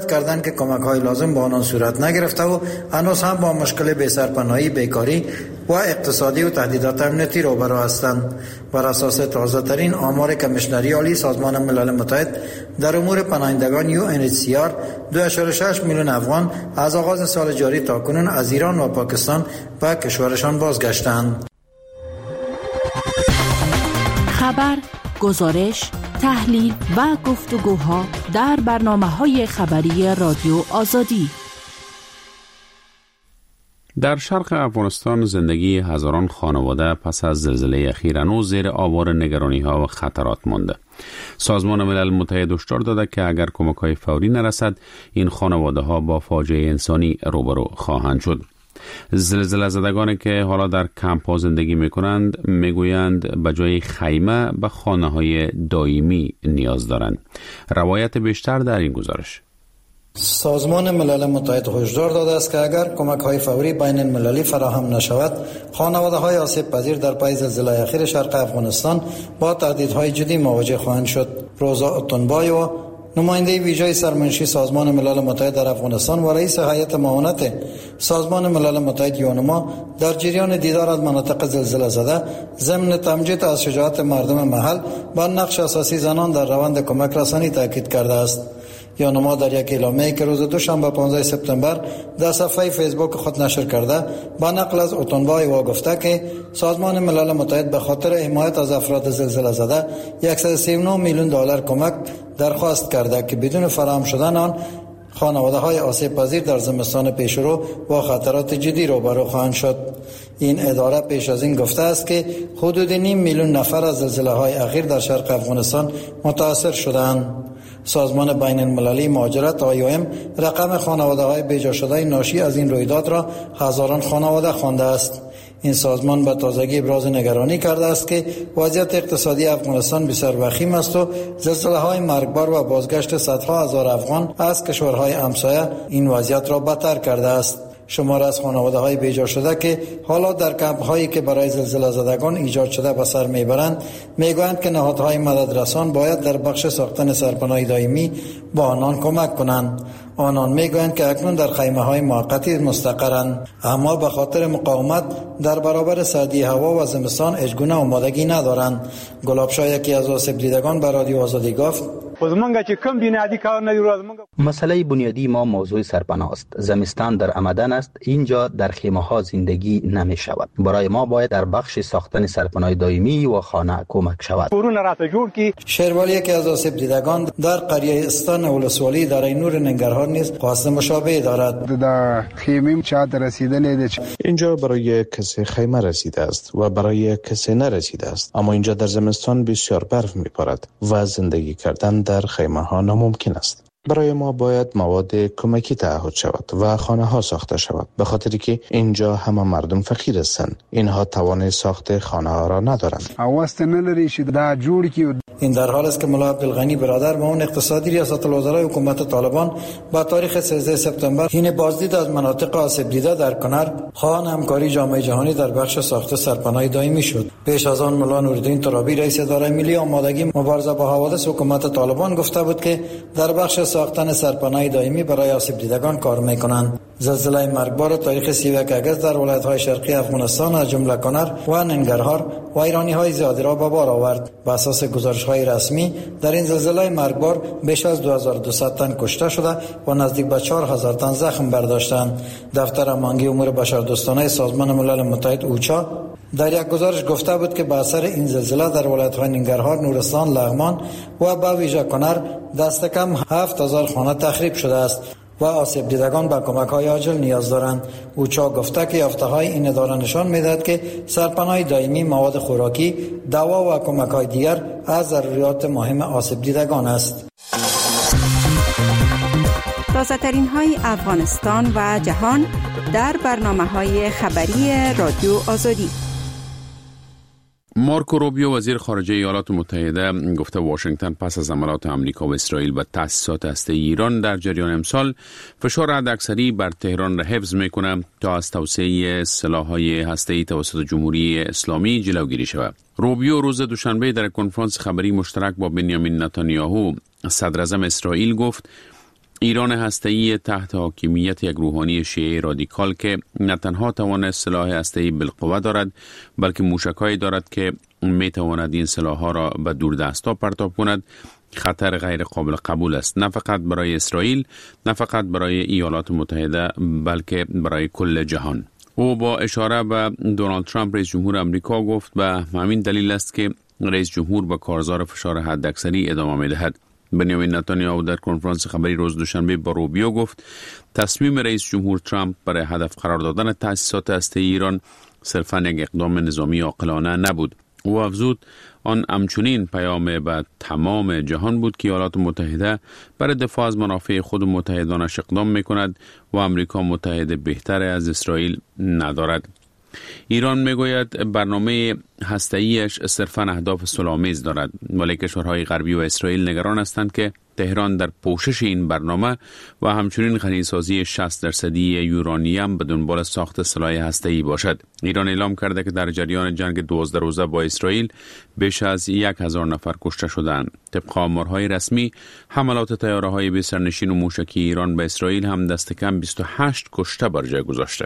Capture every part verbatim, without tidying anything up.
کردند که کمک‌های لازم با آنان صورت نگرفته و هنوز هم با مشکل بی‌سرپناهی، بیکاری و اقتصادی و تهدیدات امنیتی روبرو هستند. بر اساس تازه‌ترین آمار کمیشنری عالی سازمان ملل متحد در امور پناهندگان یو ان اچ سی آر، دو ممیز شش میلیون افغان از آغاز سال جاری تاکنون از ایران و پاکستان به کشورشان بازگشتند. خبر، گزارش، تحلیل و گفتگوها در برنامه‌های خبری رادیو آزادی. در شرق افغانستان زندگی هزاران خانواده پس از زلزله اخیر هنوز زیر آوار نگرانی‌ها و خطرات مانده. سازمان ملل متحد هشدار داده که اگر کمک‌های فوری نرسد، این خانواده‌ها با فاجعه انسانی روبرو خواهند شد. زلزله زدگانی که حالا در کمپ‌ها زندگی می‌کنند می‌گویند به جای خیمه به خانه‌های دائمی نیاز دارند. روایت بیشتر در این گزارش. سازمان ملل متحد هشدار داده است که اگر کمک‌های فوری بین المللی فراهم نشود، خانواده‌های آسیب پذیر در پای زلزله اخیر شرق افغانستان با تهدیدهای جدی مواجه خواهند شد. روزا اتنبایو، نماینده ویژه سرمنشی سازمان ملل متحد در افغانستان و رئیس هیئت معاونت سازمان ملل متحد یونما، در جریان دیدار از مناطق زلزله زده ضمن تمجید از شجاعت مردم محل با نقش اساسی زنان در روند کمک رسانی تاکید کرده است. یونما در یک اعلامیه‌ای که روز دوشنبه پانزده سپتامبر در صفحه فیسبوک خود نشر کرده، با نقل از اتنبای و گفته که سازمان ملل متحد به خاطر حمایت از افراد زلزله زده صد و سی و نه میلیون دلار کمک درخواست کرده که بدون فراهم شدن آن خانواده‌های آسیب پذیر در زمستان پیشرو با خطرات جدی روبرو خواهند شد. این اداره پیش از این گفته است که حدود نیم میلیون نفر از زلزله‌های اخیر در شرق افغانستان متاثر شدند. سازمان بین المللی مهاجرت آی او ام رقم خانواده‌های بیجا شده ناشی از این رویداد را هزاران خانواده خوانده است. این سازمان به تازگی ابراز نگرانی کرده است که وضعیت اقتصادی افغانستان بسیار وخیم است و زلزله‌های مرگبار و بازگشت صدها هزار افغان از کشورهای همسایه این وضعیت را بدتر کرده است. شمار از خانواده‌های بیجا شده که حالا در کمپ‌هایی که برای زلزله زدگان ایجاد شده به سر میبرند، میگویند که نهادهای مددرسان باید در بخش ساختن سرپناه دائمی با آنان کمک کنند. آنان میگویند که اکنون در خیمه‌های موقتی مستقرند، اما به خاطر مقاومت در برابر سردی هوا و زمستان هیچگونه آمادگی ندارند. گلابشاه، یکی از آسیب دیدگان، به رادیو آزادی گفت: مسئله بنیادی ما موضوع سرپناه است. زمستان در آمدن است، اینجا در خیمه ها زندگی نمی شود. برای ما باید در بخش ساختن سرپناه دائمی و خانه کمک شود. شیروالی، یکی از آسیب دیدگان، در قریه استان ولسوالی در اینور ننگرهار نیز خواست مشابه دارد. در خیمه چادر رسیدن اینجا برای کسی خیمه رسیده است و برای کسی نرسیده است، اما اینجا در زمستان بسیار برف می‌بارد و زندگی کردن در خیمه ها ناممکن است. برای ما باید مواد کمکی تعهد شود و خانه ها ساخته شود، به خاطری که اینجا همه مردم فقیر هستند. اینها توان ساخت خانه ها را ندارند. این در حال است که ملا عبدالغنی برادر، معاون اقتصادی ریاست الوزرای حکومت طالبان، با تاریخ سیزده سپتامبر حین بازدید از مناطق آسیب دیده در کنر خواهان همکاری جامعه جهانی در بخش ساخت سرپناه دائمی شد. پیش از آن ملا نورالدین ترابی، رئیس اداره ملی آمادگی مبارزه با حوادث حکومت طالبان، گفته بود که در بخش ساختن سرپناه دائمی برای آسیب دیدگان کار می‌کنند. زلزله مرگبار تاریخ سی و یک آگوست در ولایت‌های شرقی افغانستان از جمله کنر و ننگرهار و ایرانی‌های زیادی را به بار آورد. بر اساس گزارش‌های رسمی در این زلزله مرگبار بیش از دو هزار و دویست تن کشته شده و نزدیک به چهار هزار تن زخم برداشتند. دفتر امانگی امور بشردوستانه سازمان ملل متحد اوچا در یک گزارش گفته بود که به اثر این زلزله در ولایت‌های ننگرهار، نورستان، لغمان و به ویژه کنر دست کم هفت هزار خانه تخریب شده است و آسیب دیدگان به کمک‌های عاجل نیاز دارند. اوچا گفته که یافته‌های این اداره نشان می‌دهد که سرپناه دائمی، مواد خوراکی، دوا و کمک‌های دیگر از ضروریات مهم آسیب دیدگان است. تازه‌ترین های افغانستان و جهان در برنامه‌های خبری رادیو آزادی. مارکو روبیو، وزیر خارجه ایالات متحده، گفته واشنگتن پس از حملات آمریکا و اسرائیل به تأسیسات هسته‌ای ایران در جریان امسال فشار حداکثری بر تهران را حفظ می‌کند تا از توسعه سلاح‌های هسته‌ای توسط جمهوری اسلامی جلوگیری شود. روبیو روز دوشنبه در کنفرانس خبری مشترک با بنیامین نتانیاهو، صدراعظم اسرائیل، گفت ایران هسته‌ای تحت حاکمیت یک روحانی شیعه رادیکال که نه تنها توانست سلاح هسته‌ای بالقوه دارد بلکه موشک‌هایی دارد که می تواند این سلاح‌ها را به دوردستا پرتاب کند، خطر غیر قابل قبول است، نه فقط برای اسرائیل، نه فقط برای ایالات متحده بلکه برای کل جهان. او با اشاره به دونالد ترامپ رئیس جمهور آمریکا گفت به همین دلیل است که رئیس جمهور به کارزار فشار حداکثری ادامه می‌دهد. بنیامین نتانیاهو در کنفرانس خبری روز دوشنبه با روبیو گفت تصمیم رئیس جمهور ترامپ برای هدف قرار دادن تأسیسات هسته‌ای ایران صرفاً یک اقدام نظامی عاقلانه نبود. او افزود آن همچنین پیام به تمام جهان بود که ایالات متحده برای دفاع از منافع خود و متحدانش اقدام می‌کند و آمریکا متحد بهتر از اسرائیل ندارد. ایران میگوید برنامه هسته‌ایش صرفاً اهداف صلح‌آمیز دارد، ولی کشورهای غربی و اسرائیل نگران هستند که تهران در پوشش این برنامه و همچنین غنیسازی شصت درصدی یورانیم به دنبال ساخت سلاح هسته‌ای باشد. ایران اعلام کرده که در جریان جنگ دوازده روزه با اسرائیل بیش از یک هزار نفر کشته شدند. طبق آمارهای رسمی حملات طیاره‌های بی سرنشین و موشکی ایران به اسرائیل هم دست کم بیست و هشت کشته بر جای گذاشته.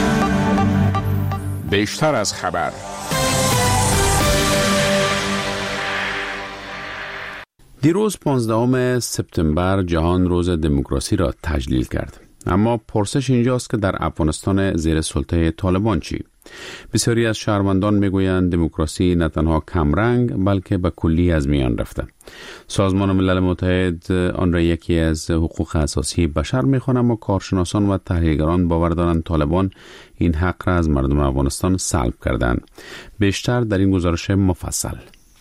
بیشتر از خبر. دیروز پانزدهم سپتامبر جهان روز دموکراسی را تجلیل کرد. اما پرسش اینجاست که در افغانستان زیر سلطه طالبان چی؟ بسیاری از شهروندان میگویند دموکراسی نه تنها کمرنگ بلکه به کلی از میان رفته. سازمان ملل متحد آن را یکی از حقوق اساسی بشر می‌خواند، اما کارشناسان و تحلیلگران باور دارند طالبان این حق را از مردم افغانستان سلب کردند. بیشتر در این گزارش مفصل.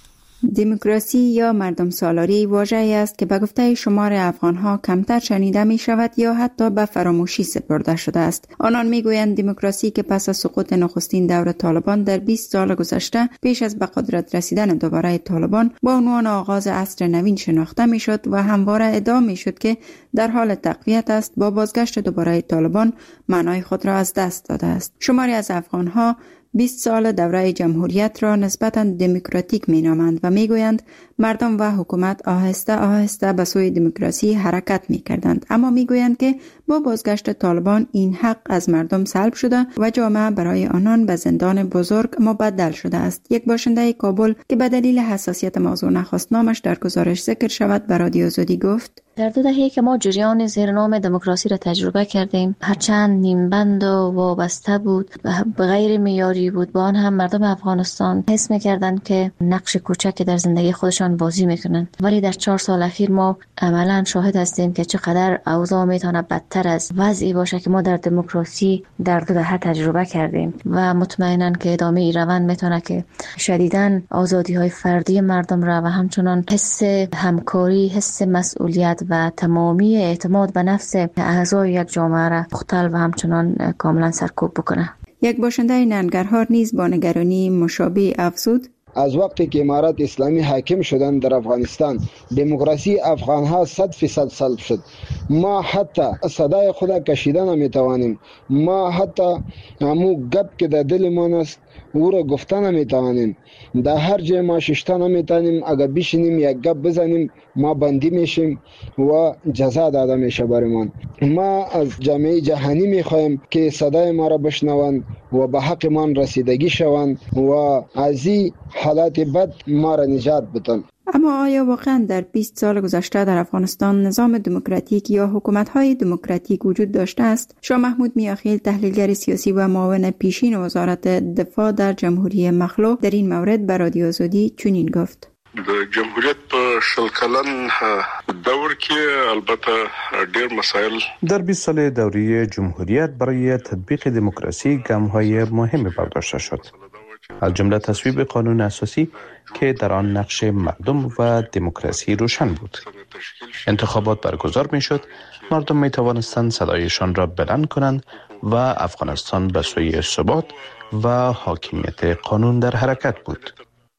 دموکراسی یا مردم سالاری واژه‌ای است که به گفته شمار افغان‌ها کمتر شنیده می شود یا حتی به فراموشی سپرده شده است. آنان می گویند دموکراسی که پس از سقوط نخستین دور طالبان در بیست سال گذشته پیش از به قدرت رسیدن دوباره طالبان با عنوان آغاز عصر نوین شناخته می شد و همواره ادعا می شد که در حال تقویت است، با بازگشت دوباره طالبان معنای خود را از دست داده است. شماری از افغان‌ها بیست سال دوره جمهوریت را نسبتاً دموکراتیک می نامند و می گویند مردم و حکومت آهسته آهسته به سوی دموکراسی حرکت می کردند، اما می گویند که با بازگشت طالبان این حق از مردم سلب شده و جامعه برای آنان به زندان بزرگ مبدل شده است. یک باشنده کابل که به دلیل حساسیت موضوع نخواست نامش در گزارش ذکر شود به رادیو آزادی گفت: در دو دهه‌ای که ما جریان زیر نام دموکراسی را تجربه کردیم، هرچند نیمبند و وابسته بود و غیر معیاری بود، با آن هم مردم افغانستان حس می‌کردند که نقش کوچکی در زندگی خودشان بازی می‌کنند. ولی در چهار سال اخیر ما عملاً شاهد هستیم که چقدر اوضاع می‌تونه بدتر از وضعی باشه که ما در دموکراسی در دو دهه تجربه کردیم و مطمئناً که ادامه این روند می‌تونه که شدیداً آزادی‌های فردی مردم را و همچنان حس همکاری، حس مسئولیت و تمامی اعتماد به نفس اعضای یک جامعه را مختل و همچنان کاملا سرکوب بکنه. یک باشنده ننگرهار نیز با نگرانی مشابه افزود: از وقتی که امارات اسلامی حاکم شدن در افغانستان، دموکراسی افغان ها صد فیصد سلب شد. ما حتی صدای خود کشیدن نمیتوانیم. ما حتی همو گپ که در دل ما است او را گفتن نمیتوانیم. در هر جای ما ششتن نمیتوانیم. اگر بشینیم یک گپ بزنیم ما بندی میشیم و جزا داده میشه برمان. ما از جامعه جهانی میخوایم که صدای ما را بشنوند و به حق ما رسیدگی شوند و از این حالات بد ما را نجات بدن. اما آیا واقعا در بیست سال گذشته در افغانستان نظام دموکراتیک یا حکومت‌های دموکراتیک وجود داشته است؟ شاه محمود میاخیل، تحلیلگر سیاسی و معاون پیشین وزارت دفاع در جمهوری مخلوع، در این مورد به رادیو آزادی چنین گفت: د جمهوریت په شل کلن دور کې البته ډېر مسائل در بیست سال دوره جمهوریت برای تطبیق دموکراسی گام‌های مهمی برداشته شد، از جمله تصویب قانون اساسی که در آن نقش مردم و دموکراسی روشن بود. انتخابات برگزار می شد، مردم می توانستند صدایشان را بلند کنند و افغانستان به سوی ثبات و حاکمیت قانون در حرکت بود.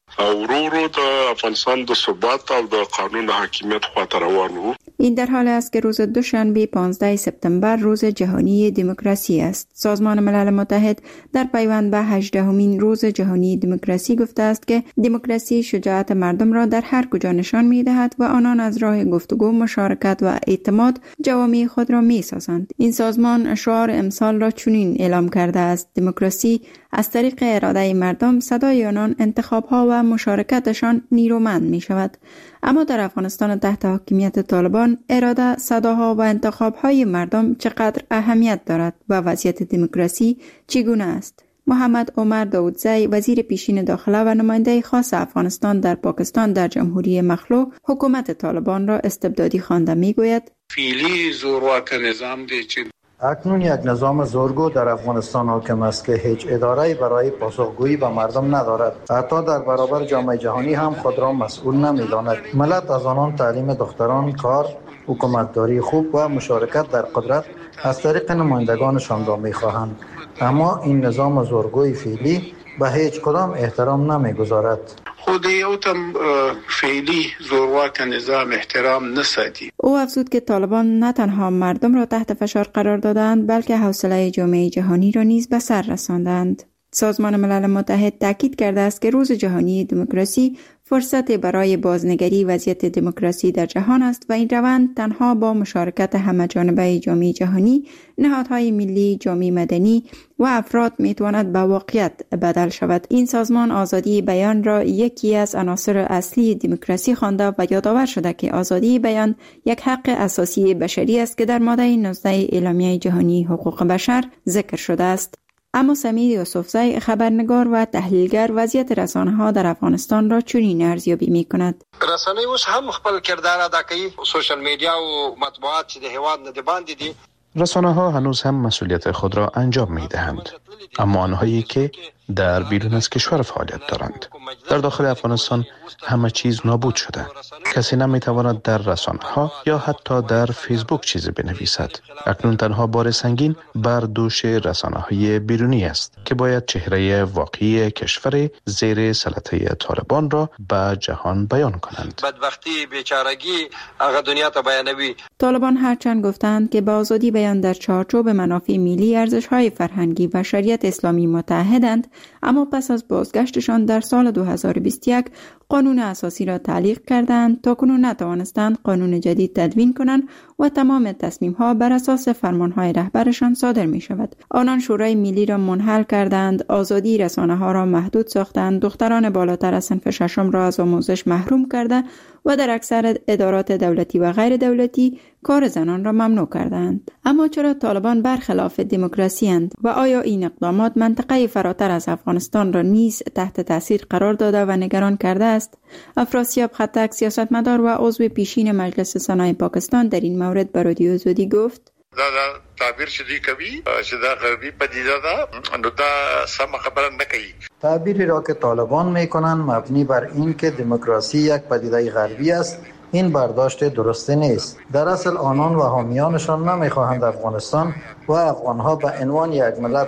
او ورو ورو د افغانستان د ثبات او د قانون حاکمیت خواته روان وو. این در حال است که روز دوشنبه پانزده سپتامبر روز جهانی دموکراسی است. سازمان ملل متحد در پیوند به هجدهمین روز جهانی دموکراسی گفته است که دموکراسی شجاعت مردم را در هر کجا نشان می‌دهد و آنان از راه گفتگو، مشارکت و اعتماد جوامع خود را می‌سازند. این سازمان شعار امسال را چنین اعلام کرده است: دموکراسی از طریق اراده مردم، صدای آنان، انتخاب‌ها و مشارکتشان نیرومند می‌شود. اما در افغانستان تحت حاکمیت طالبان اراده، صداها و انتخاب‌های مردم چقدر اهمیت دارد و وضعیت دموکراسی چگونه است؟ محمد عمر داودزی، وزیر پیشین داخله و نماینده خاص افغانستان در پاکستان در جمهوری مخلوع، حکومت طالبان را استبدادی خوانده میگوید: فعلی زورواک نظام دی چې اکنون یک نظام زورگو در افغانستان حاکم است که هیچ اداره‌ای برای پاسخگویی به مردم ندارد. حتی در برابر جامعه جهانی هم خود را مسئول نمی‌داند. ملت از آنان تعلیم دختران، کار، حکومتداری خوب و مشارکت در قدرت از طریق نمایندگانشان را می‌خواهند. اما این نظام زورگوی فعلی به هیچ کدام احترام نمی‌گذارد. خود یو تم فعلی زورواک نظام احترام نسادی. او افزود که طالبان نه تنها مردم را تحت فشار قرار دادند، بلکه حوصله جامعه جهانی را نیز به سر رساندند. سازمان ملل متحد تاکید کرده است که روز جهانی دموکراسی فرصت برای بازنگری وضعیت دموکراسی در جهان است و این روند تنها با مشارکت همه‌جانبه جامعه جهانی، نهادهای ملی، جامعه مدنی و افراد میتواند به واقعیت بدل شود. این سازمان آزادی بیان را یکی از عناصر اصلی دموکراسی خوانده و یادآور شده که آزادی بیان یک حق اساسی بشری است که در ماده نوزده اعلامیه جهانی حقوق بشر ذکر شده است. اما سمیر یوسفزی، خبرنگار و تحلیلگر، وضعیت رسانه‌ها در افغانستان را چنین ارزیابی می‌کند: رسانه‌ای اوس هم خپل کردار ادا کوي، سوشل میډیا او مطبوعات چې د هیواد نه د باندې دي. رسانه ها هنوز هم مسئولیت خود را انجام می دهند، اما آنهایی که در بیرون از کشور فعالیت دارند. در داخل افغانستان همه چیز نابود شده. کسی نمی تواند در رسانه ها یا حتی در فیسبوک چیزی بنویسد. اکنون تنها بار سنگین بر دوش رسانه های بیرونی است که باید چهره واقعی کشور زیر سلطه طالبان را به جهان بیان کنند. بدبختی، بیچارگی هغه دنیا ته بیانوي. طالبان هرچند گفتند که با آزادی بیان در چارچوب منافع ملی، ارزش‌های فرهنگی و شریعت اسلامی متحدند، اما پس از بازگشتشان در سال دو هزار و بیست و یک قانون اساسی را تعلیق کردند. تاکنون نتوانستند قانون جدید تدوین کنند و تمام تصمیم‌ها بر اساس فرمان‌های رهبرشان صادر می‌شود. آنان شورای ملی را منحل کردند، آزادی رسانه‌ها را محدود ساختند، دختران بالاتر از صنف ششم را از آموزش محروم کرده و در اکثر ادارات دولتی و غیر دولتی کار زنان را ممنوع کردند. اما چرا طالبان برخلاف دموکراسی اند و آیا این اقدامات منطقه فراتر از افغانستان را نیز تحت تاثیر قرار داده و نگران کرده است؟ افراسیاب خطک، سیاستمدار و عضو پیشین مجلس سنای پاکستان، در این مورد به رادیو آزادی گفت: دا تعبیر چې دی کوي چې دا غربي پدیده ده، نو دا سم خبره نه کوي. تعبیری را که طالبان میکنند مبنی بر این که دموکراسی یک پدیده غربی است، این برداشت درسته نیست. در اصل آنان و حامیانشان نمیخواهند افغانستان و افغانها به عنوان یک ملت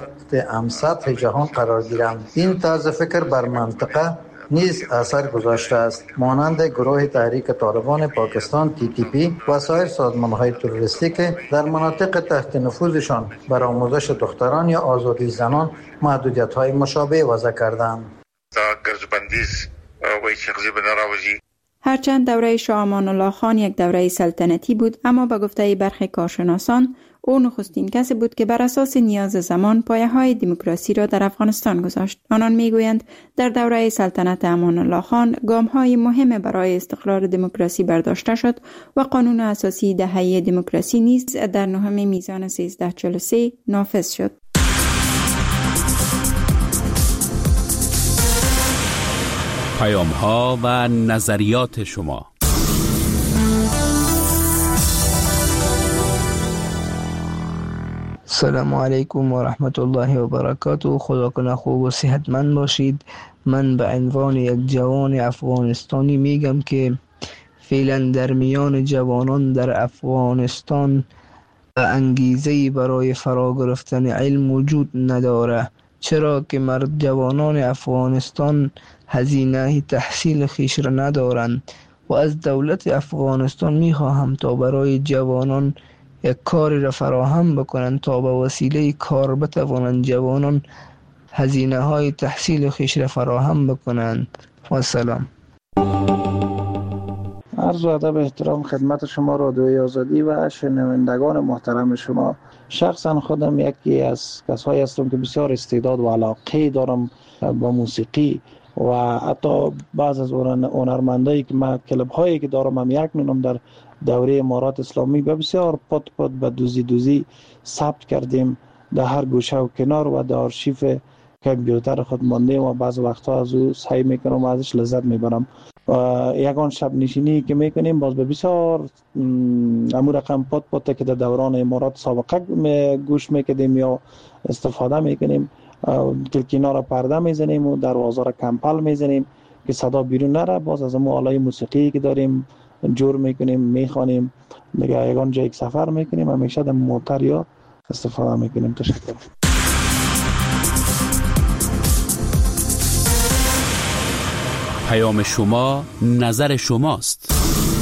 همسطح جهان قرار گیرند. این طرز فکر بر منطقه نیز اثر گذاشته است، مانند گروه تحریک طالبان پاکستان تی تی پی و سایر سازمان‌های تروریستی که در مناطق تحت نفوذشان بر آموزش دختران یا آزادی زنان محدودیت‌های مشابه وضع کردند. هرچند دوره شاه امان الله خان یک دوره سلطنتی بود، اما به گفته برخی کارشناسان او نخستین کسی بود که بر اساس نیاز زمان پایه‌های دموکراسی را در افغانستان گذاشت. آنان میگویند در دوره سلطنت امان الله خان گام‌های مهم برای استقرار دموکراسی برداشته شد و قانون اساسی دهه دموکراسی نیز در نهم میزان سیزده چهل و سه نافذ شد. پیام‌ها و نظریات شما. السلام علیکم و رحمت الله و برکاته. خدا کنه خوب و صحتمند باشید. من به عنوان یک جوان افغانستانی میگم که فعلا در میان جوانان در افغانستان انگیزه برای فرا گرفتن علم وجود نداره. چرا که مرد جوانان افغانستان هزینه تحصیل خیش را ندارند و از دولت افغانستان می خواهم تا برای جوانان یک کاری را فراهم بکنند تا به وسیله کار بتوانند جوانان هزینه های تحصیل خیش را فراهم بکنند. و سلام. عرض ادب احترام خدمت شما رادیوی آزادی و شنوندگان محترم شما. شخصا خودم یکی از کسایی هستم که بسیار استعداد و علاقه دارم با موسیقی و حتی بعض از هنرمندایی که ما کلب هایی که دارم هم یک نونم در دوره امارات اسلامی به بسیار پت پت به دوزی دوزی ثبت کردیم در هر گوشه و کنار و در آرشیف کامپیوتر خود ماندیم و بعض وقتها از او سعی میکنم و ازش لذت میبرم. و یگان شب نشینی که میکنیم باز به بسیار امور رقم پت پت که در دوران امارات سابقه گوش میکردیم یا استفاده میکنیم، کلکینا را پرده میزنیم و دروازه را کمپل میزنیم که صدا بیرون نره. باز از امو آلای موسیقی که داریم جور میکنیم میخوانیم دیگه یگان جایی سفر میکنیم همیشه در موتر یا استفاده میکنیم. تشکر. پیام شما نظر شماست.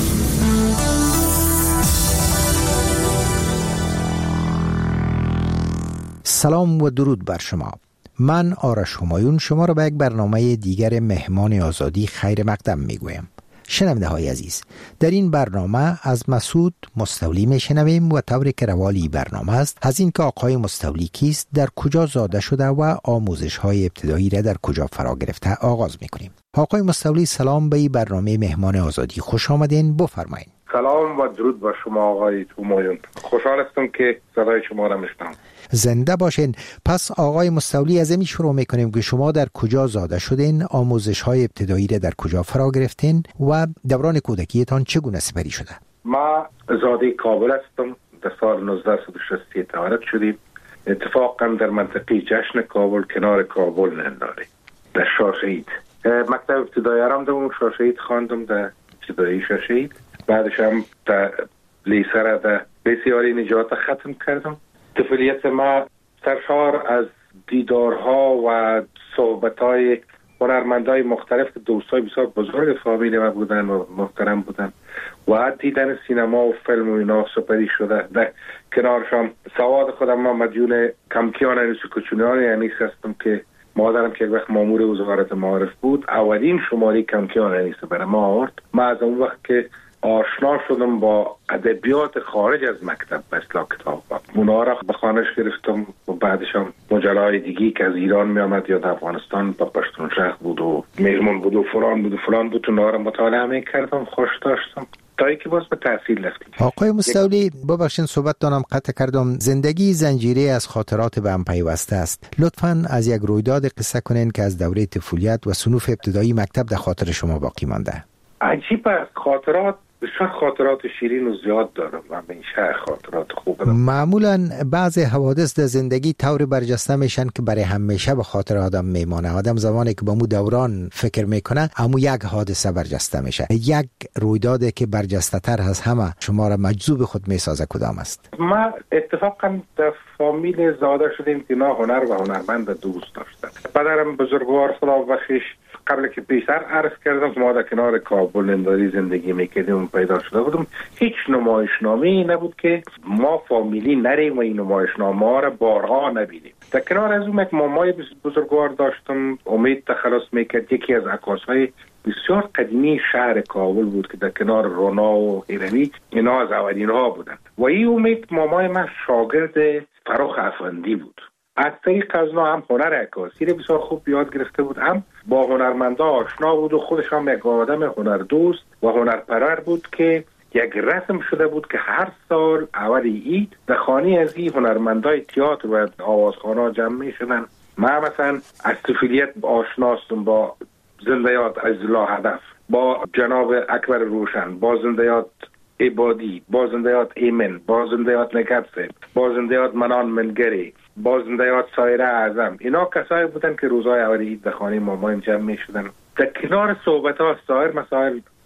سلام و درود بر شما. من آرش همایون شما را به یک برنامه دیگر مهمان آزادی خیر مقدم میگویم. شنونده های عزیز، در این برنامه از مسعود مستولی میشنویم و طوری که روالی برنامه است از این که آقای مستولی کیست، در کجا زاده شده و آموزش های ابتدایی را در کجا فرا گرفته آغاز میکنیم. آقای مستولی سلام، به این برنامه مهمان آزادی خوش آمدین. بفرمایید. سلام و درود بر شما آقای همایون. خوشحال هستم که صدای شما را میشنوم. زنده باشین. پس آقای مستولی از این شروع میکنیم که شما در کجا زاده شدین، آموزش های ابتدایی را در کجا فرا گرفتین و دوران کودکیتان چگونه سپری شده؟ ما زاده کابل هستم. در سال نوزده صد و شصت تولد شدیم. اتفاقا در منطقه جشن کابل کنار کابل ننداره در شاشهید. مکتب ابتدایی هم در شاشهید خواندم، در ابتدایی شاشهید. بعدش هم در لیسه را در بسیاری نجات ختم کردم. طفولیت ما سرشار از دیدارها و صحبتهای هنرمندای مختلف که دوستای بسیار بزرگ فامیل ما بودن و محترم بودن و دیدن سینما و فیلم و اینا سپری شده. در کنارشان سواد خودم ما مدیون کمکیان انیس کوچونیان انیس هستم که مادرم که یک وقت مامور وزارت معارف بود اولین شماره کمکیان انیس برای ما آورد. ما از اون وقت که آشنا شدم با ادبیات خارج از مکتب به اصطلاح کتاب اونا را به خانش گرفتم و بعدش هم مجله‌های دیگی که از ایران می آمد یا در افغانستان با پشتون شهر بود و میزمون بود و فلان بود و فلان بود اونا را مطالعه می کردم، خوش داشتم تا اینکه باز به تحصیل رفتیم. آقای مستولی ببخشید صحبت دارم قطع کردم. زندگی زنجیره از خاطرات به هم پیوسته است. لطفاً از یک رویداد قصه کنین که از دوره طفولیت و صنوف ابتدایی مکتب در خاطر شما باقی مانده. عجیب است، خاطرات بسیار خاطرات شیرین و زیاد دارم و همیشه خاطرات خوب دارم. معمولا بعض حوادث در زندگی طور برجسته میشن که برای همیشه به خاطر آدم میمانه. آدم زمانی که با مو دوران فکر میکنه امو یک حادثه برجسته میشه. یک رویدادی که برجسته تر از همه شما را مجذوب خود میسازه کدام است؟ ما اتفاقا در فامیل زاده شدیم که نه هنر و هنرمند دوست داشتن. پدرم بزرگوار خدا بخشش قبل که پیشتر عرض کردم که ما در کنار کابل ننداری زندگی میکردیم و پیدا شده بودم. هیچ نمایشنامه‌ای نبود که ما فامیلی نریم و این نمایشنامه ها را بارها نبینیم. در کنار از اون یک مامای بزرگوار داشتم، امید تخلص میکرد. یکی از عکاسهای بسیار قدیمی شهر کابل بود که در کنار رونا و هیروی اینا از اولین ها بودند و این امید مامای من شاگرد فروخ افندی بود. از طریق از اونا هم هنر عکاسی رو بسیار خوب یاد گرفته بود، هم با هنرمندا آشنا بود و خودش هم یک آدم هنردوست و هنرپرور بود که یک رسم شده بود که هر سال اول عید در خانه از این هنرمندای تئاتر و آوازخوان‌ها جمع می‌شدن. من مثلا از طفولیت آشناستم با زنده یاد عزیزالله هدف، با جناب اکبر روشن، با زنده یاد عبادی، با زنده یاد ایمن، با زنده یاد نگبسه، با زنده یاد منان منگری، با زنده یاد سایره اعظم. اینا کسایی بودن که روزهای اول عید در خانه مامایم جمع می شدن. در کنار صحبت ها سایر مسائل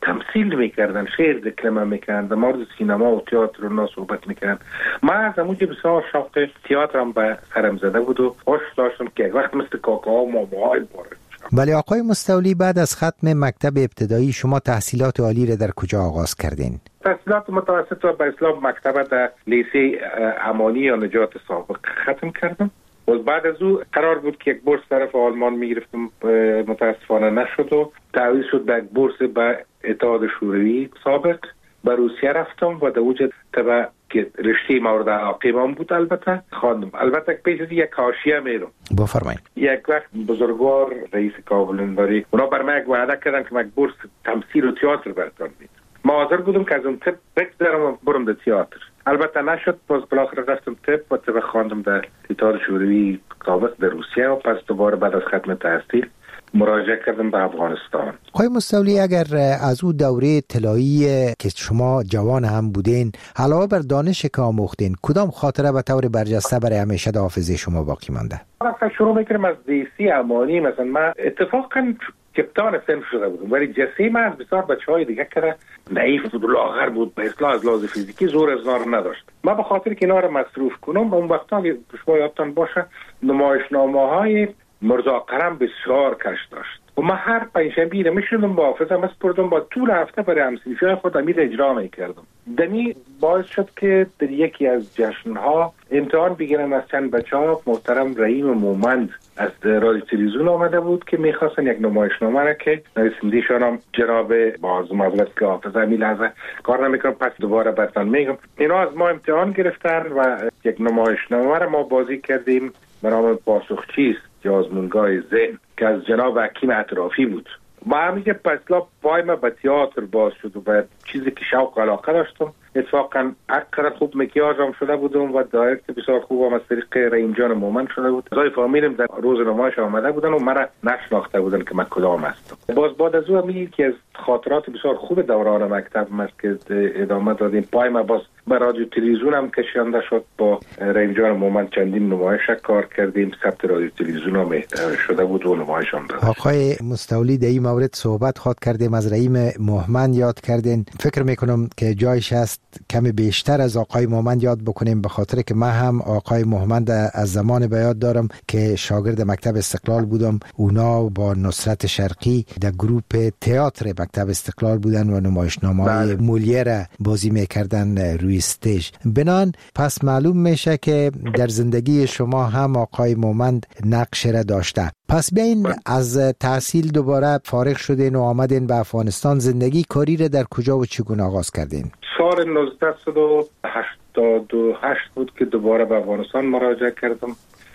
تمثیل میکردن، شعر دکلمه میکردن، در مورد سینما و تئاتر و صحبت میکردن. من از اونجا بسیار شوق تئاترم به سرم زده بود و خوش داشتم که یک وقت مثل کاکا و ماماهای باره. ولی آقای مستولی، بعد از ختم مکتب ابتدایی شما تحصیلات عالی را در کجا آغاز کردین؟ تحصیلات متوسط را به اصطلاح مکتب در لیسه امانی یا نجات سابق ختم کردم. و بعد از او قرار بود که یک بورس طرف آلمان میگرفتم، متاسفانه نشد و تعویض شد به یک بورس به اتحاد شوروی سابق. به روسیه رفتم و در اونجا طبعا که رشته مورد علاقه من بود البته خواندم. البته پیش از یک حاشیه میرم. بفرمایید. یک وقت بزرگوار رئیس کابل انداری اونا بر من یک وعده کردن که من بورس تمثیل و تئاتر براتون میدم. ما حاضر بودم که از اون طب بگذرم و برم در تئاتر. البته نشد. باز بالاخره رفتم طب و طب خواندم در اتحاد شوروی سابق در روسیه و پس دوباره بعد از ختم تحصیل مراجعه کردم به افغانستان. آقای مستولی، اگر از او دوره طلایی که شما جوان هم بودین علاوه بر دانش که آموختین، کدام خاطره به طور برجسته برای همیشه در حافظه شما باقی مانده؟ اصلا شروع میکنم از دیسی امانی. مثلا من اتفاقا کپتان سن شده بودم ولی جسه من از بسیار بچه های دیگه که نحیف بود و لاغر بود، به اصلاح از لحاظ فیزیکی زور از نار نداشت. من به خاطر که اینا رو مصروف کنم اون وقتا که شما یادتان باشه نمایشنامه های مرزا کرم بسیار کش داشت و من هر پنجشنبه میشدم با حافظه مسپردم با طول هفته برای همسنفیان خود امید اجرا میکردم. دمی باعث شد که در یکی از جشنها امتحان بگیرن از چند بچه ها. محترم رحیم مومند از رادیو تلویزیون آمده بود که میخواستن یک نمایشنامه را که نویسنده‌شان هم جناب باز معذرت که حافظه امی لحظه کار نمیکنم پس دوباره براتون میگم. اینا از ما امتحان گرفتن و یک نمایشنامه را ما بازی کردیم به نام پاسخچیست یا آزمونگاه ذهن که از جناب حکیم اطرافی بود. با همیشه پسلا پای ما به تئاتر باز شد و به چیزی که شوق علاقه داشتم. اتفاقا اقرا خوب مکیاج هم شده بودم و دایرکت بسیار خوب هم از طریق رحیم جان مومن شده بود. زای فامیلم در روز نمایش آمده بودن و مرا نشناخته بودن که من کدام هستم. باز بعد از او هم که از خاطرات بسیار خوب دوران مکتب است که ادامه دادیم. پای ما باز به رادیو تلویزیون هم کشانده شد. با رحیم جان مومن چندین نمایش کار کردیم. ثبت رادیو تلویزیون هم شده بود و نمایش هم داد. آقای مستولی در این مورد صحبت خواهد کردیم، از رحیم مومن یاد کردین. فکر میکنم که جایش است کمی بیشتر از آقای مومند یاد بکنیم، به خاطر که من هم آقای مومند از زمان به یاد دارم که شاگرد مکتب استقلال بودم. اونا با نصرت شرقی در گروپ تئاتر مکتب استقلال بودن و نمایشنامه‌های مولیر بازی میکردن روی استیج. بنان پس معلوم میشه که در زندگی شما هم آقای مومند نقش را داشته. پس بیاین از تحصیل دوباره فارغ شدین و آمدین به افغانستان. زندگی کاری را در کجا و چگونه آغاز کردین؟ سال نوزده و هشتاد و هشت بود که دوباره به افغانستان مراجعه کردم.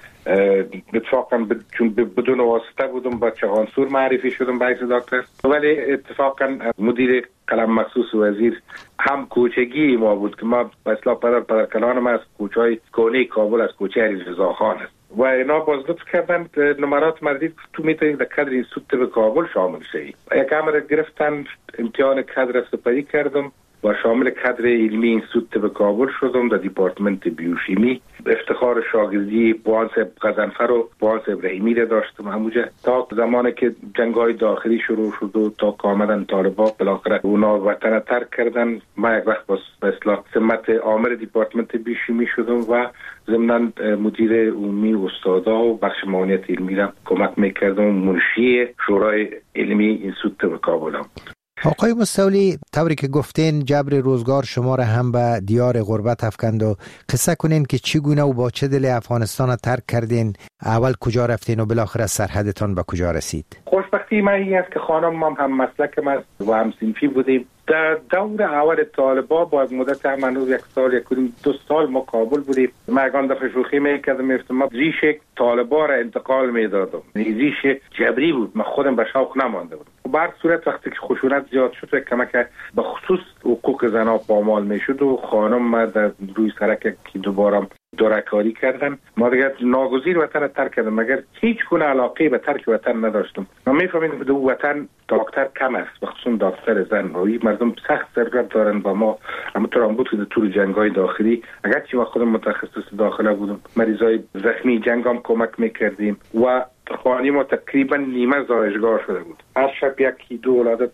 اتفاقا چون بدون واسطه بودم با چغانسور معرفی شدم به حیث دکتر، ولی اتفاقا مدیر قلم مخصوص وزیر هم کوچگی ما بود که ما به اصطلاح پدر پدر کلان ما از کوچهای کونه کابل از کوچه رضا خان است و اینا باز لطف کردن نمرات مردید تو میتونید در کادر اینستیتوت به کابل شامل شی. یک امر گرفتن امتحان کادر سپری کردم و شامل کادر علمی اینستیتوت به کابل شدم در دیپارتمنت بیوشیمی. افتخار شاگردی بوان صاحب غضنفر و بوان صاحب رحیمی را داشتم همونجا تا زمانی که جنگ‌های داخلی شروع شد و تا که آمدن طالبان بالاخره اونا وطن ترک کردن. من یک وقت باز به اصطلاح سمت عامل دیپارتمنت بیوشیمی شدم و ضمن مدیر عمومی استادا و بخش معاونیت علمی را کمک میکردم. منشی شورای علمی اینستیتوت به کابل. آقای مستولی، طوری که گفتین جبر روزگار شما را هم به دیار غربت افکند و قصه کنین که چگونه و با چه دل افغانستان را ترک کردین، اول کجا رفتین و بالاخره سرحدتان به کجا رسید؟ خوشبختی من این است که خانم هم هم مسلک ما و هم صنفی بودیم. در دور اول طالبا با مدت هنوز یک سال یک دو سال ما کابل بودیم. من اگان دفعه شوخی میکردم میفتم ما ریش طالبا را انتقال میدادم، ریش جبری بود، من خودم به شوق نمانده بودم. بر صورت وقتی که خشونت زیاد شد و کمک به خصوص حقوق زنها پامال میشد و خانم ما در روی سرک که دوباره دورکاری کردن، ما دیگه ناگزیر وطن ترک کردم مگر هیچ گونه علاقه به ترک وطن نداشتم. ما میفهمیم که دو وطن دکتر کم است، بخصوص دکتر زن روی مردم سخت ضرورت دارن با ما. همونطور هم بود که طول جنگ‌های داخلی اگرچه ما خودم متخصص داخله بودم مریضای زخمی جنگ هم کمک میکردیم و خانه ما تقریبا نیمه زایشگاه شده بود. هر شب یکی دو ولادت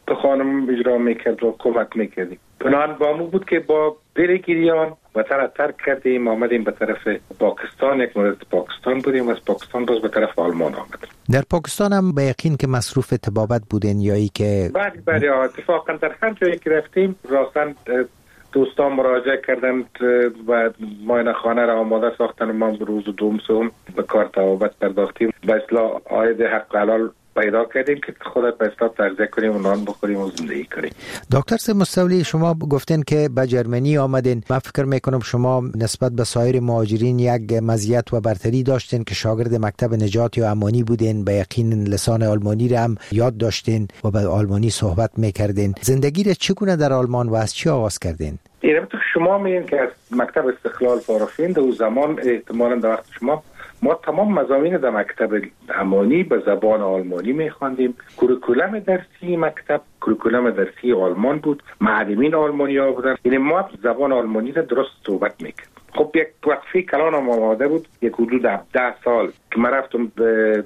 به خانم اجرا میکرد و کمک میکردیم. بنان با مو بود که با دل گریان وطن را ترک کردیم، آمدیم به طرف پاکستان. یک مورد پاکستان بودیم، از پاکستان باز به طرف آلمان آمدیم. در پاکستان هم به یقین که مصروف طبابت بودین یا ای که بله بله اتفاقا در هر جایی که رفتیم راستن دوستان مراجعه کردند و معاینه خانه را آماده ساختن و ما روز دوم سوم به کار طبابت پرداختیم. به اصطلاح عاید حق حلال پیدا کردیم که خودت به اصطلاح تغذیه کنیم و نان بخوریم و زندگی کنیم. دکتر سید مستولی، شما گفتین که به جرمنی آمدین. من فکر میکنم شما نسبت به سایر مهاجرین یک مزیت و برتری داشتین که شاگرد مکتب نجات یا امانی بودین، به یقین لسان آلمانی را هم یاد داشتین و به آلمانی صحبت میکردین. زندگی را چگونه در آلمان و از چی آغاز کردین؟ البته شما میگین که از مکتب استقلال فارغ شدین، در زمان احتمالاً در وقت شما ما تمام مضامین در مکتب امانی به زبان آلمانی میخواندیم. کوریکولم درسی مکتب کوریکولم درسی آلمان بود، معلمین آلمانی ها بودن، یعنی ما زبان آلمانی را درست صحبت میکرد. خب یک وقفه کلان هم آماده بود، یک حدود ده سال که من رفتم به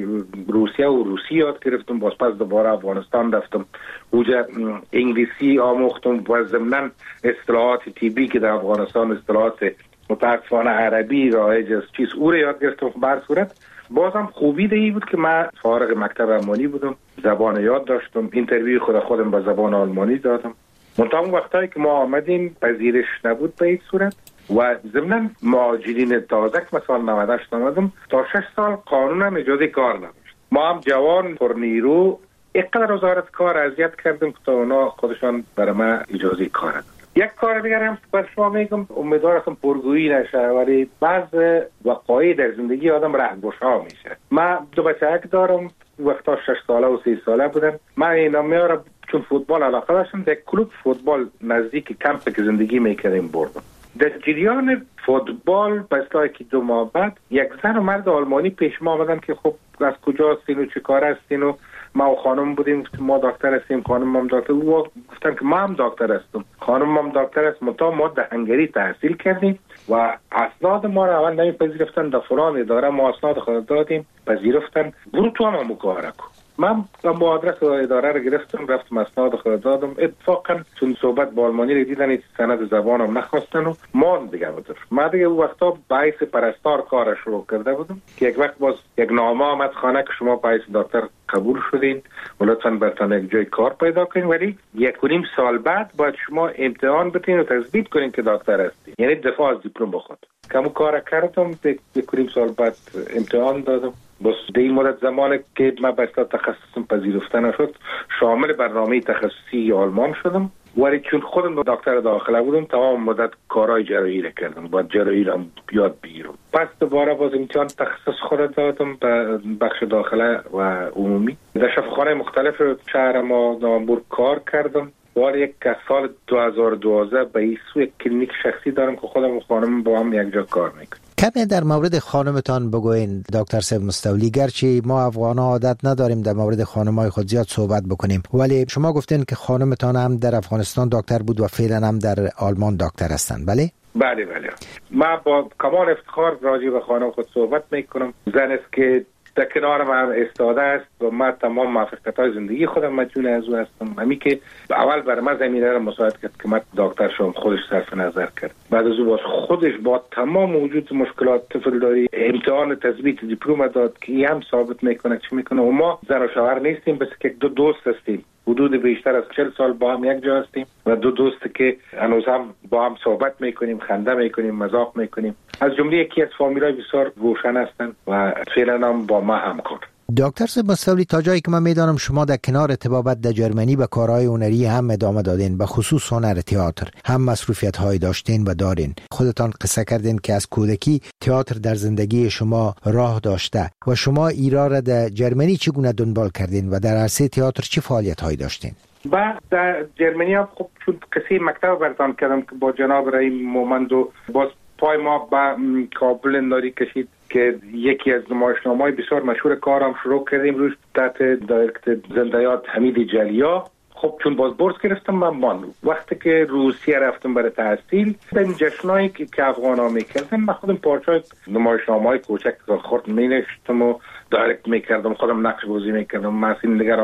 روسیه و روسی یاد گرفتم، باز پس دوباره افغانستان رفتم اونجا انگلیسی آموختم و ضمناً اصطلاحات طبی که در افغانستان اصطلاحات متاسفانه عربی رایج از چیز او رو یاد گرفتم. بر صورت بازم خوبی دیگه بود که من فارغ مکتب آلمانی بودم، زبان یاد داشتم، اینترویو خود خودم با زبان آلمانی دادم. منتها اون وقتایی که ما آمدیم پذیرش نبود به این صورت و ضمناً مهاجرین تازه که مثلا نود و هشت آمدم تا شش سال قانون هم اجازه کار نداشت. ما هم جوان پر نیرو اینقدر وزارت کار اذیت کردیم که تا اونا خودشان برای ما اجازه کار دادن. یک کار دیگر هم بر شما میگم، امیدوارم پرگویی نشه، ولی بعض وقایع در زندگی آدم رهگشا میشه. من دو بچه‌ک دارم، وقتا شش ساله و سی ساله بودن. من اینا میارم چون فوتبال علاقه داشتم، در کلوب فوتبال نزدیک کمپ که زندگی میکردیم بردم. در جریان فوتبال به اصطلاح که دو ماه بعد یک زن و مرد آلمانی پیش ما آمدن که خب از کجا هستین و چه کار هستین و ما و خانم بودیم، ما دکتر هستیم، خانم هم دکتر. او گفتن که ما هم دکتر هستیم، خانم هم دکتر است. متا ما در هنگری تحصیل کردیم و اسناد ما را اول نمیپذیرفتن، در فلان اداره ما اسناد خود دادیم، پذیرفتن. برو تو هم مکاره کن. من با آدرس اداره رو گرفتم، رفتم اسناد خود دادم. اتفاقا چون صحبت با آلمانی رو دیدن، سند زبانم نخواستن و ما دیگه بودم. ما دیگه اون وقتا باعث پرستار کار شروع کرده بودم که یک وقت باز یک نامه آمد خانه که شما باعث دکتر قبول شدین و لطفاً برتان یک جای کار پیدا کنین، ولی یک و نیم سال بعد باید شما امتحان بتین و تثبیت کنین که دکتر هستین، یعنی دفاع از دیپلم بخواد. کمو کار کردم، یک و نیم سال بعد امتحان دادم. بس در این مدت زمانی که من به اصطلاح تخصصم پذیرفته نشد، شامل برنامه تخصصی آلمان شدم، ولی چون خودم دکتر داخله بودم تمام مدت کارهای جراحی را کردم، باید جراحی را یاد بگیرم. پس دوباره باز امتحان تخصص خود دادم به بخش داخله و عمومی. در شفاخانه مختلف شهر ما نامبور کار کردم. ولی یک سال دو هزار و دوازده به این سو یک کلینیک شخصی دارم که خودم و خانم با هم یک جا کار میکنم. کمی در مورد خانمتان بگوین دکتر سید مستولی. گرچه ما افغانا عادت نداریم در مورد خانمای خود زیاد صحبت بکنیم، ولی شما گفتین که خانمتان هم در افغانستان دکتر بود و فعلا هم در آلمان دکتر هستند، بله؟ بله بله. من با کمال افتخار راجع به خانم خود صحبت میکنم. زن است که در کنار من استاده است و من تمام موفقیت‌های زندگی خودم مدیون از او هستم. همین که اول برای من زمینه را مساعد کرد که من دکتر شدم، خودش صرف نظر کرد. بعد از او باز خودش با تمام وجود مشکلات طفل داری امتحان تثبیت دیپلم داد که این هم ثابت میکنه چی میکنه. و ما زن و شوهر نیستیم، بس که دو دوست هستیم، حدود بیشتر از چهل سال با هم یک جا هستیم و دو دوست که هنوز هم با هم صحبت میکنیم، خنده میکنیم، مذاق میکنیم. از جمله یکی از فامیلای بسیار روشن هستن و فعلا هم با ما همکار. دکتر سید مستولی، تا جایی که من میدانم شما در کنار طبابت در جرمنی به کارهای هنری هم ادامه دادین، به خصوص هنر تئاتر هم مصروفیت های داشتین و دارین. خودتان قصه کردین که از کودکی تئاتر در زندگی شما راه داشته و شما ایرا را در جرمنی چگونه دنبال کردین و در عرصه تئاتر چه فعالیت هایی داشتین؟ بعد در جرمنی هم خب چون قصه مکتب براتون کردم که با جناب رئیم مومند و باز پای ما به کابل انداری کشید که یکی از نمایشنامه‌های بسیار مشهور کارم شروع کردیم روش تحت دایرکت زندیات حمید جلیا. خب چون باز بورس گرفتم من ماندم. وقتی که روسیه رفتم برای تحصیل، این جشنایی که, که افغانا میکردن من خودم پارچه‌های نمایشنامه‌های کوچک خورد مینوشتم و دایرکت میکردم، خودم نقش بازی میکردم، مسئله نگرام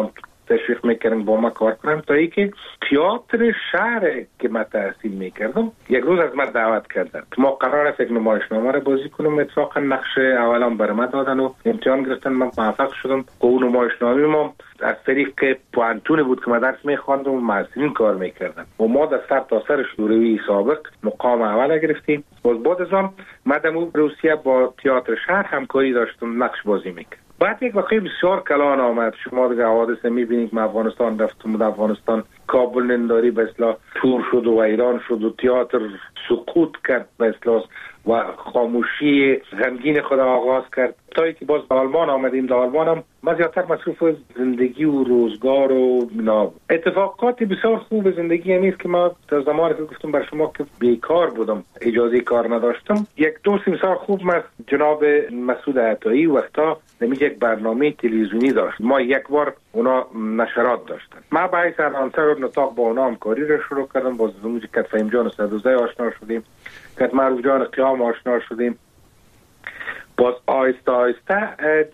تشویق میکردن با ما کار کنم، تا ای که تئاتر شهر که من تحصیل میکردم یک روز از من دعوت کردن که ما قرار است یک نمایشنامه را بازی کنم. اتفاقا نقش اولام بر من دادن و امتحان گرفتن، من موفق شدم. اون نمایشنامه ما از طریق پوانتون بود که من درس میخواندم و محصلین کار میکردن و ما در سر تا سر شوروی سابق مقام اول گرفتیم. باز بعد از آن من روسیه با تئاتر شهر همکاری داشتم، نقش بازی میکردم. بعد یک واقعی بسیار کلان آمد. شما دیگه حوادث میبینید که افغانستان رفتم و افغانستان کابل ننداری به اصطلاح تور شد و ایران شد و تئاتر سقوط کرد به اصطلاح و خاموشی غمگین خود آغاز کرد تا اینکه باز به آلمان آمدیم. در آلمان هم من زیادتر مصروف زندگی و روزگار و اینا. اتفاقات بسیار خوب زندگی همیست که ما تا زمانی که گفتم بر شما که بیکار بودم، اجازه کار نداشتم، یک دوست بسیار خوب من جناب مسعود عطایی وقتا نمیشه یک برنامه تلویزیونی داشت. ما یک بار اونا نشرات داشتن، ما با این سرانسر و نطاق با اونا همکاری رو شروع کردم. باز زموجی که فهیم جان صدوزه آشنا شدیم، که معروف جان قیام آشنا شدیم. باز آیسته آیسته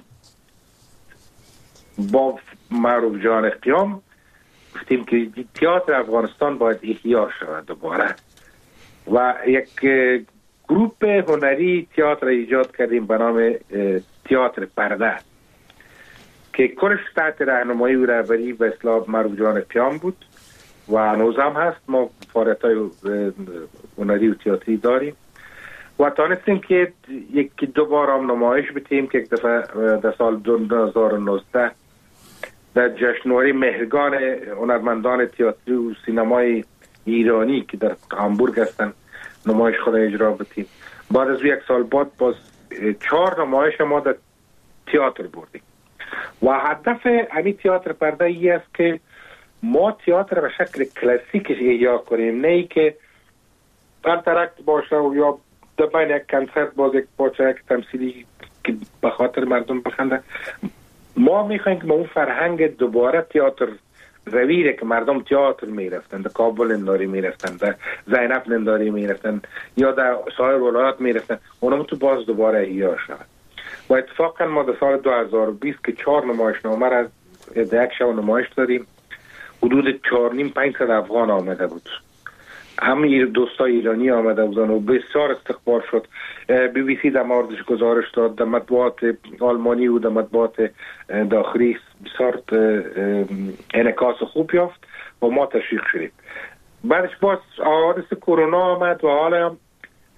با معروف جان قیام گفتیم که تئاتر افغانستان باید احیا شود دوباره و یک گروپ هنری تئاتر ایجاد کردیم به نام تئاتر پرده که کلش تحت راهنمایی و رهبری به اصطلاح معروف جان قیام بود و هنوز هم هست. ما فعالیت‌های هنری و تئاتری داریم و تانستیم که یک دو بار هم نمایش بتیم که یک دفعه در سال دو هزار و نوزده در جشنواره مهرگان هنرمندان تئاتری و سینمای ایرانی که در هامبورگ هستن نمایش خود اجرا بتیم. بعد از یک سال بعد باز چهار نمایش ما در تئاتر بردیم و هدف همین تئاتر پرده ای است که ما تئاتر به شکل کلاسیک احیا کنیم، نه ای که انترکت باشه و یا در بین یک کنسرت باز یک باشه یک تمثیلی که به خاطر مردم بخنده. ما میخوایم که ما اون فرهنگ دوباره تئاتر رویره که مردم تئاتر میرفتن، در کابل ننداری میرفتن، در زینب ننداری میرفتن یا در سایر ولایات میرفتن، اونم تو باز دوباره احیا شود. و اتفاقا ما در سال دو هزار و بیست که چهار نمایشنامه را در یک شب نمایش داریم، حدود چهار نیم پنج صد افغان آمده بود. همه دوستای ایرانی آمده بودن و بسیار استقبال شد. بی بی سی در موردش گزارش داد، در مطبوعات آلمانی و در مطبوعات داخلی بسیار انعکاس خوب یافت و ما تشویق شدیم. بعدش باز حوادث کرونا آمد و حالا هم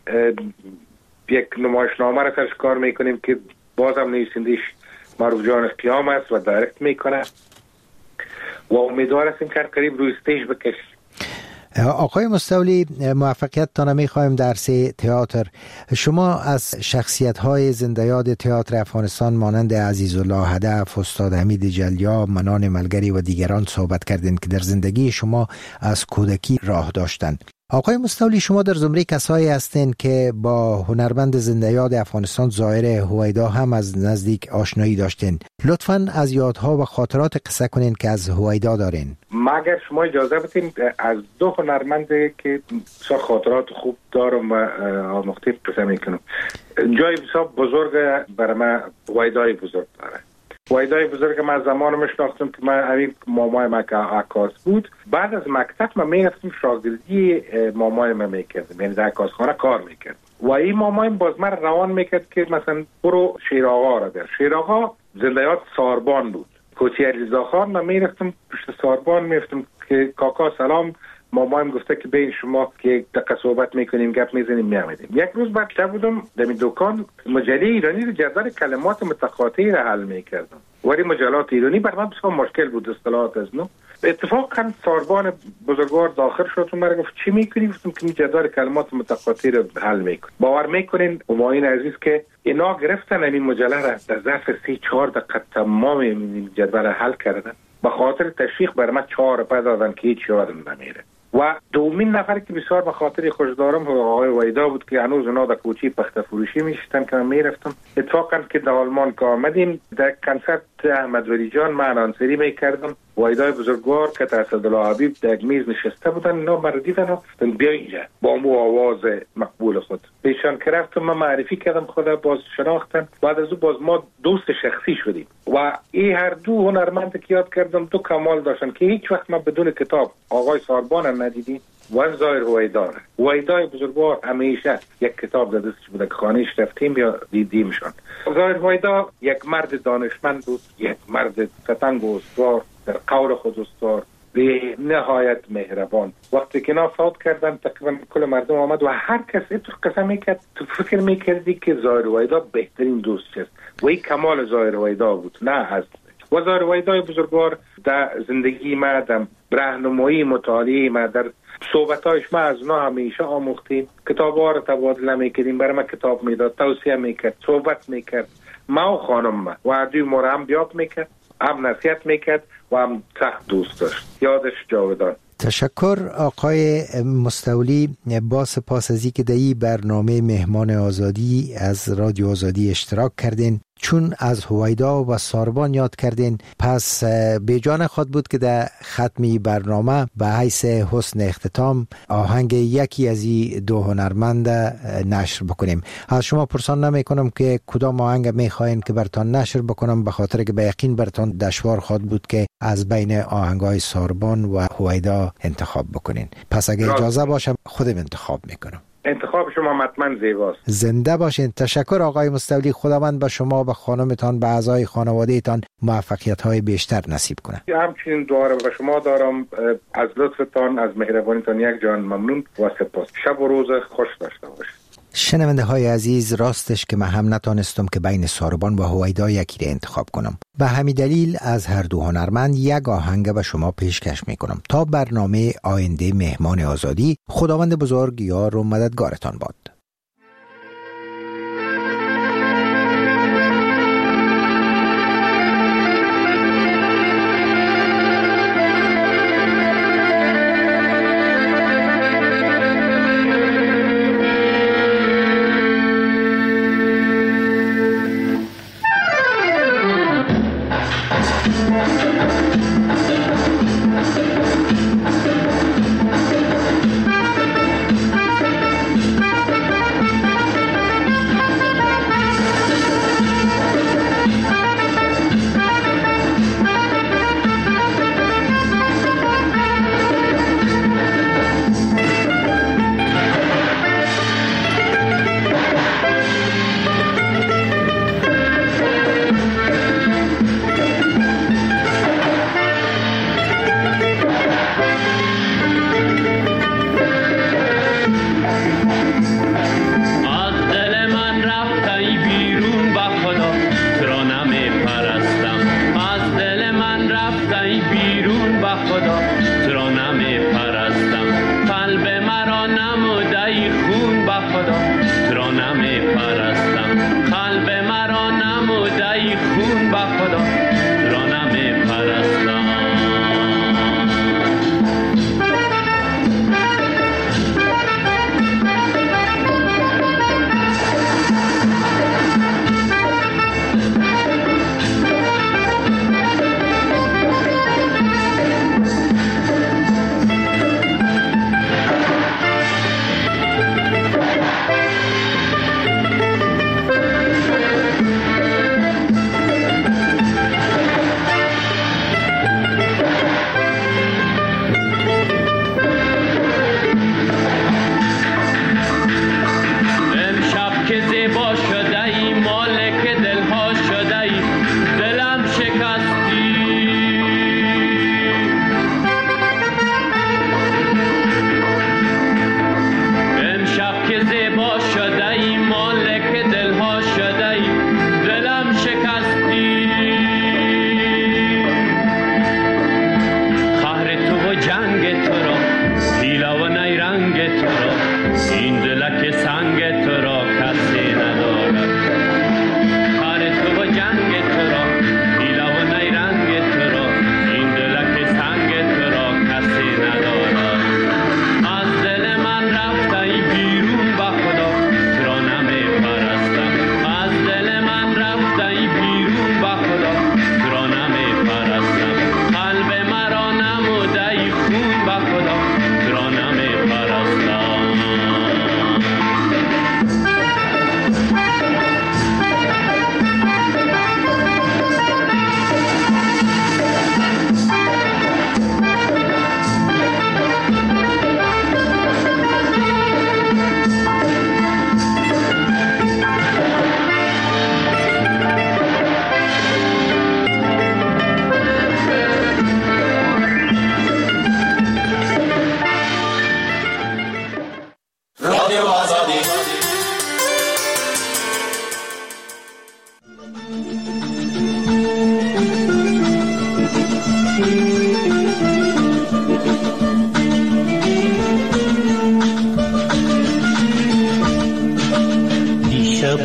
یک نمایشنامه را سرش کار میکنیم که بازم نویسندش معروف جان قیام است و دایرکت میکنه و امیدوار هستیم که قریب روی استیج بکشیم. آقای مستولی، موفقیتتان میخوایم در سه تئاتر. شما از شخصیت‌های زنده یاد تئاتر افغانستان مانند عزیزالله هدف، استاد حمید جلیا، منان ملگری و دیگران صحبت کردین که در زندگی شما از کودکی راه داشتند. آقای مستولی، شما در زمره کسایی هستین که با هنرمند زنده یاد افغانستان ظاهر هویدا هم از نزدیک آشنایی داشتین. لطفاً از یادها و خاطرات قصه کنین که از هویدا دارین. مگر شما اجازه بدین از دو هنرمند که بسیار خاطرات خوب دارم و آموخته قصه میکنم. جای بسیار بزرگ برای من هویدای بزرگ داره. هویدای بزرگ من زمان میشناختم که من همین مامای من که عکاس بود. بعد از مکتب من میرفتم شاگردی مامای من میکردم، یعنی در عکاسخانه کار میکردم و این مامای باز من روان میکرد که مثلا برو شیرآقا را بر. شیرآقا زنده یاد ساربان بود. کوچی علیزاده خان من میرفتم پشت ساربان میرفتم که کاکا سلام، مامایم گفته که بین شما که دقیقه صحبت میکنیم گپ میزنیم میامدیم. یک روز بعد شب بودم در این دکان مجله ایرانی رو جدول کلمات متقاطعی را حل میکردم. ولی مجلات ایرانی بر من بسیار مشکل بود اصطلاحات از نو. اتفاقا ساربان بزرگوار داخل شد و مرا گفت چی میکنی؟ گفتم که جدول کلمات متقاطعی رو حل میکنم. باور میکنین همایون عزیز که اینا گرفتن این مجله را در ظرف سی چهار دقیقه تمام این جدول حل کردن. به خاطر تشویق بر من چهار پا دادن که هیچ یادم نمیره. و دومین نفر که بسیار به خاطر خوش دارم آقای وحیدا بود که هنوز اونا در کوچی پخته فروشی میشتن که من میرفتم. اتفاقا که در آلمان که آمدیم در کنسرت احمد ولی جان من انصاری میکردم هویدای بزرگوار که اسدالله حبیب در میز نشسته بودن، اینا مرا دیدن بیا اینجا با مو آواز مقبول خود پیشان که رفتم، من معرفی کردم خدا، باز شناختن. بعد از او باز ما دوست شخصی شدیم و این هر دو هنرمند که یاد کردم دو کمال داشتن که هیچ وقت ما بدون کتاب آقای ساربان ندیدیم و ظاهر هویدا. هویدای بزرگوار همیشه یک کتاب در دستش بوده که خانه‌اش رفتیم یا دیدیمشان. ظاهر هویدا یک مرد دانشمند بود، یک مرد ستنگ و استوار، در قول خود استوار، به نهایت مهربان. وقتی که اینا فوت کردن تقریبا کل مردم آمد و هر کسی تو قسم میکرد، تو فکر میکردی که ظاهر هویدا بهترین دوست است و این کمال ظاهر هویدا بود. نه هست و ظاهر هویدای بزرگوار در زندگی ما، در راهنمایی مطالعه ما، در صحبتایش ما از اونا همیشه آموختیم. کتاب‌ها رو تبادله میکردیم، برای ما کتاب میداد، توصیه میکرد، صحبت میکرد. ما و خانم ما و دوی ما رو هم بیاد میکرد، هم نصیحت میکرد و هم سخت دوست داشت. یادش جاودان. تشکر آقای مستولی، با سپاس از اینکه در این برنامه مهمان آزادی از رادیو آزادی اشتراک کردین. چون از هویدا و ساربان یاد کردین، پس به جان خود بود که در ختمی برنامه به حیث حسن اختتام آهنگ یکی از این دو هنرمند نشر بکنیم. از شما پرسان نمی کنم که کدام آهنگ می خواهید که برتان نشر بکنم، به خاطر که به یقین برتان دشوار خواهد بود که از بین آهنگای ساربان و هویدا انتخاب بکنین. پس اگه اجازه باشم خودم انتخاب میکنم. انتخاب شما حتما زیباست. زنده باشین. تشکر آقای مستولی. خداوند به شما و خانمتان، به اعضای خانوادهتان موفقیت‌های بیشتر نصیب کنه. همچنین دعا را به شما دارم. از لطفتان، از مهربانیتان یک جان ممنون و سپاس. شب و روز خوش داشته باشید. شنونده های عزیز، راستش که من هم نتانستم که بین ساربان و هویدا یکی را انتخاب کنم. به همین دلیل از هر دو هنرمند یک آهنگ به شما پیشکش می کنم. تا برنامه آینده مهمان آزادی، خداوند بزرگ یار و مددگارتان باد. Thank you.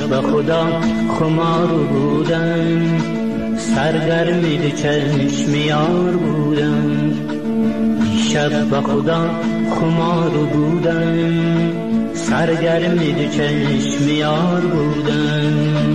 دیشب به خدا خمار بودم، سرگرمی دو چشم یار بودم. دیشب به خدا خمار بودم، سرگرمی دو چشم یار بودم.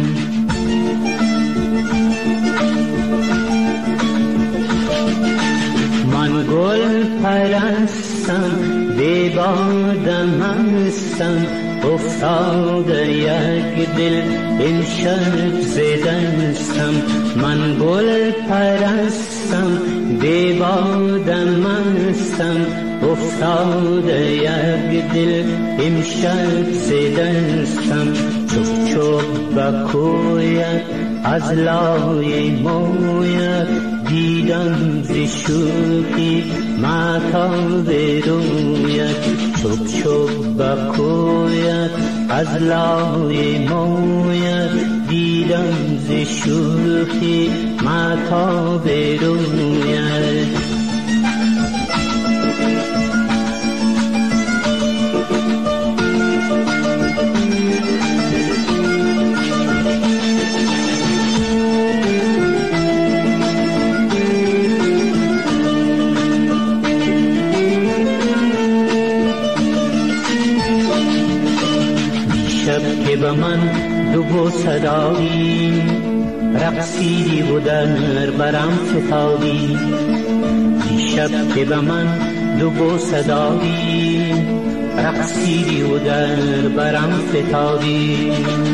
من گل پرستم، بی بادم هستم، افتاده یک دل این شب زدستم. من گل پرستم، بی بادم هستم، افتاده یک دل این شب زدستم. چوب چوب با کویت از لای مویت، دیدم ز شوخی ماتاب رویت. چوب چوب با کویت از لای مویت، دیدم ز شوخی ماتاب رویت. به من دو بو صدایی، رقصیدی و در برم فتادی. دیشب که به من دو بو صدایی، رقصیدی و در برم فتادی.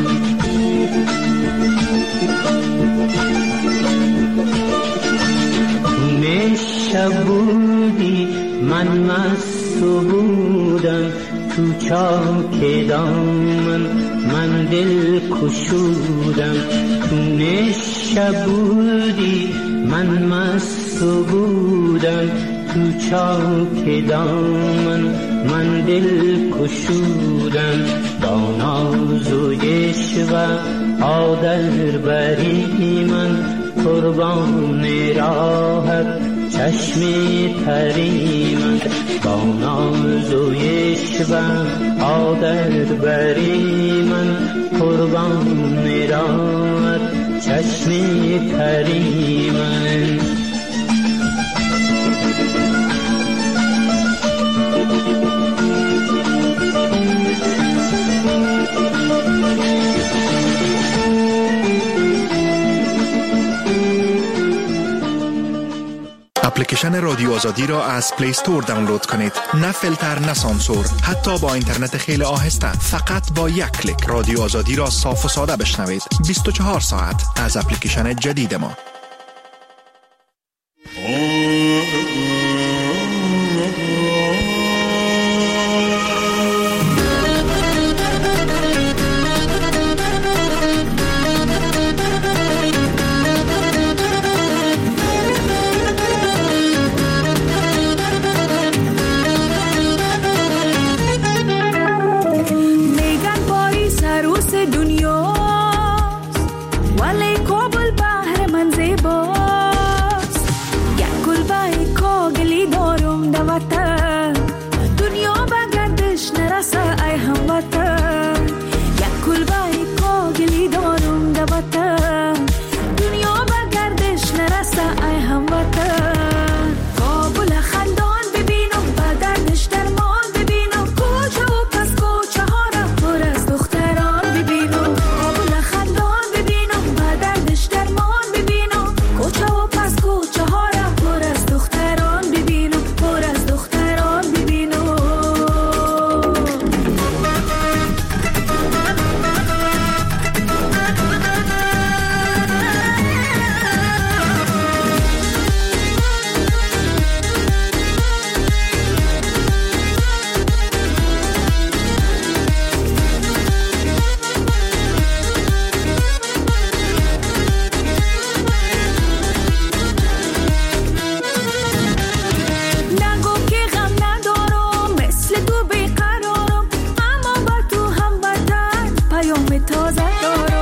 شب بودی من مست بودم، تو چاک دامن من دل کشودم. تو نشب بودی من مست بودم، تو چاک دامن من دل کشودم. با ناز و عشق آدر بری من قربان راهت چشم تری من. با ناز و عشق آدر بری من قربان راهت چشم تری من. اپلیکیشن رادیو آزادی را از پلی استور دانلود کنید. نه فیلتر نه سانسور، حتی با اینترنت خیلی آهسته، فقط با یک کلیک رادیو آزادی را صاف و ساده بشنوید. بیست و چهار ساعت از اپلیکیشن جدید ما. تازه دارم.